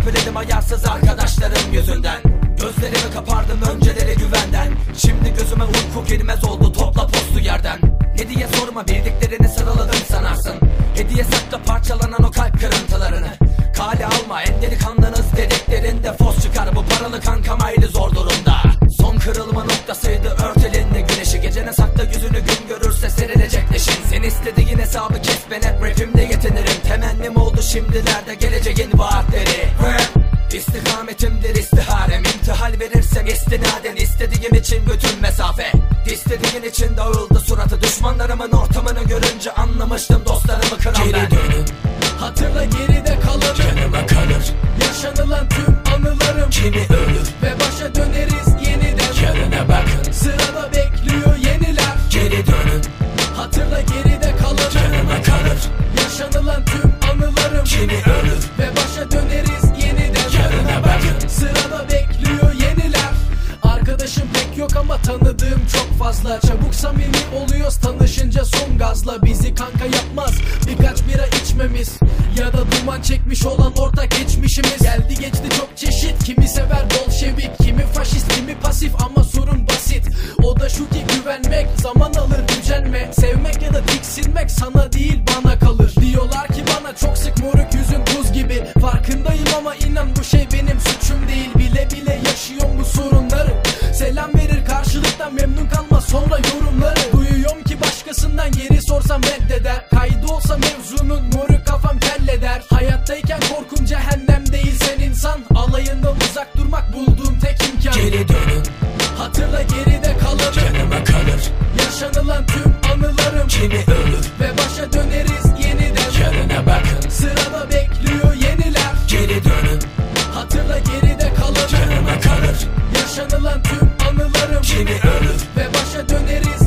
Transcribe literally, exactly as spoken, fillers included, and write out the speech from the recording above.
törpüledim ayarsız arkadaşlarım yüzünden. Gözlerimi kapardım önceleri güvenden. Şimdi gözüme uyku girmez oldu, topla postu yerden. Ne diye sorma, bildiklerini sıraladım sanarsın. Hediye sakla parçalanan o kalp kırıntılarını. Kale alma, en delikanlınız dediklerinde fos çıkar. Bu paralı kankam hayli zor durumda. Son kırılma noktasıydı, ört elinde güneşi. Gecene sakla yüzünü, gün görürse serilecek leşin. Sen istediğin hesabı kes, ben hep rapimde yetinirim. Temennim oldu şimdilerde geleceğin vaatleri. İstikametimdir istiharem, imtihal verirsem istinaden. İstediğim için bütün mesafe, İstediğin için dağıldı suratı. Düşmanlarımın ortamını görünce anlamıştım dostlarımı kıran ben. Geri dönün, hatırla geride kalanı, canıma kalır yaşanılan tüm anılarım. Kimi ölür ve başa döneriz yeniden. Yarına bakın, sırada bekliyor yeniler. Geri dönün, hatırla geride kalanı, canıma kalır yaşanılan tüm anılarım. Kimi ölür ve başa döneriz yeniden. Yarına bakın, sırada bekliyor yeniler. Arkadaşım pek yok ama tanıdığım çok fazla. Çabuk samimi oluyoruz tanışınca son gazla. Bizi kanka yapmaz birkaç bira içmemiz, ya da duman çekmiş olan ortak geçmişimiz. Geldi geçti çok çeşit, kimi sever bolşevik, kimi faşist, kimi pasif ama sorun basit. O da şu ki güvenmek zaman alır, gücenme. Sevmek ya da tiksinmek sana değil bana kalır. Diyorlar ki bana çok sık moruk yüzün buz gibi. Farkındayım ama inan bu şey benim suçum değil. Bile bile yaşıyorum bu sorunları. Selam verir karşılıktan memnun kalma sonra yorumları. Duyuyorum ki başkasından yeri sorsam reddeder. Kaydı olsa mevzunun moruk kafam kelleder. Hayattayken korkun cehennem değil sen insan. Alayından uzak durmak bulduğum tek imkan. Geri dönün, hatırla geride kalanı, canıma kalır yaşanılan tüm anılarım. Kimi ölür ve başa döneriz yeniden. Yarına bakın, sırada bekliyor yeniler. Geri dönün, hatırla geride kalanı, canıma kalır yaşanılan tüm anılarım. Kimi ölür ve başa döneriz